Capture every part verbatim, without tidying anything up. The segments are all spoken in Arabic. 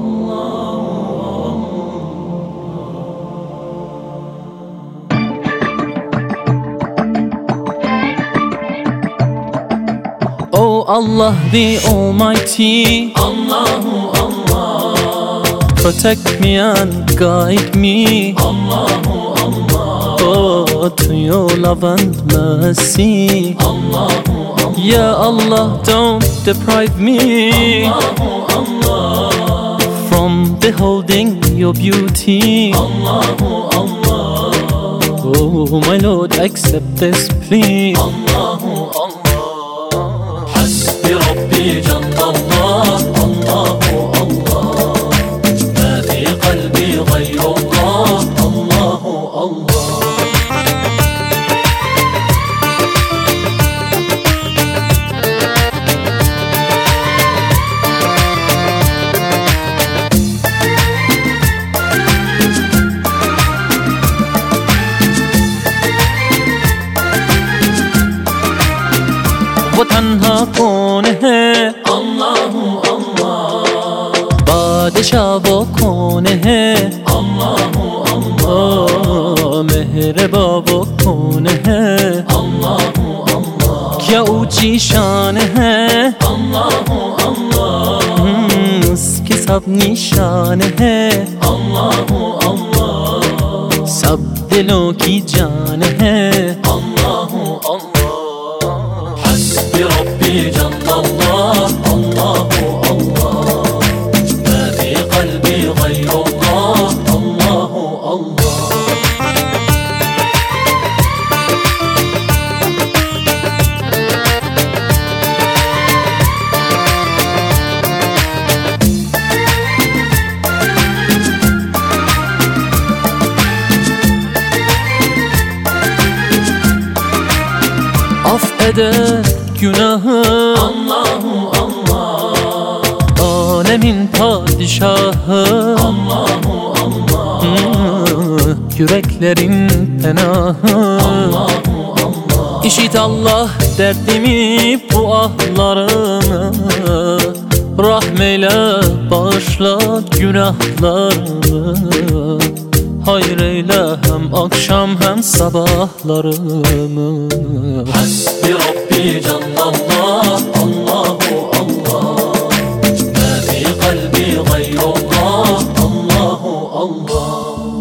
Oh Allah the Almighty, Allahu Allah, protect me and guide me, Allahu Allah, oh, to your love and mercy, Allahu Allah. Ya Allah, don't deprive me, Allahu Allah, from beholding your beauty, Allahu Allah. Oh my Lord, accept this plea, Allahu Allah. بربي جل الله الله الله، ما في قلبي غير الله الله الله. वो तन्हा कौन है, अल्लाहु अल्लाह, बादशाह वो कौन है, अल्लाहु अल्लाह, मेहरबा वो कौन है, अल्लाहु अल्लाह, क्या ऊंची शान है, अल्लाहु अल्लाह, उसकी सब निशान है, अल्लाहु अल्लाह, सब दिलों की जान है, अल्लाहु अल्लाह. بربي جل الله الله الله، ما في قلبي غير الله الله الله. Af eder günahı, Allahu Allah, alemin padişahı, Allahu Allah, yüreklerin penahı, Allahu Allah. İşit Allah derdimi, bu ahlarımı, rahmeyle bağışla günahlarımı, hayır eyle hem akşam hem sabahlarımı. Hasbi Rabbi Cellallah, Allahu Allah, ma fi kalbi gayrullah, Allahu Allah.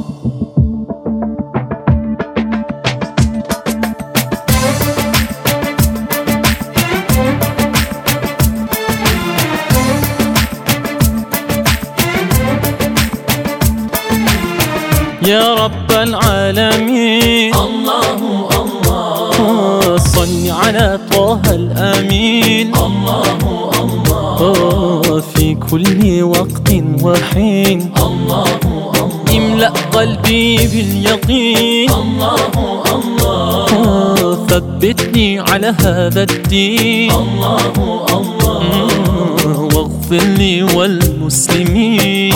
يا رب العالمين، الله الله، صل على طه الأمين، الله الله، في كل وقت وحين، الله الله، املأ قلبي باليقين، الله الله، ثبتني على هذا الدين، الله الله، واغفر لي والمسلمين.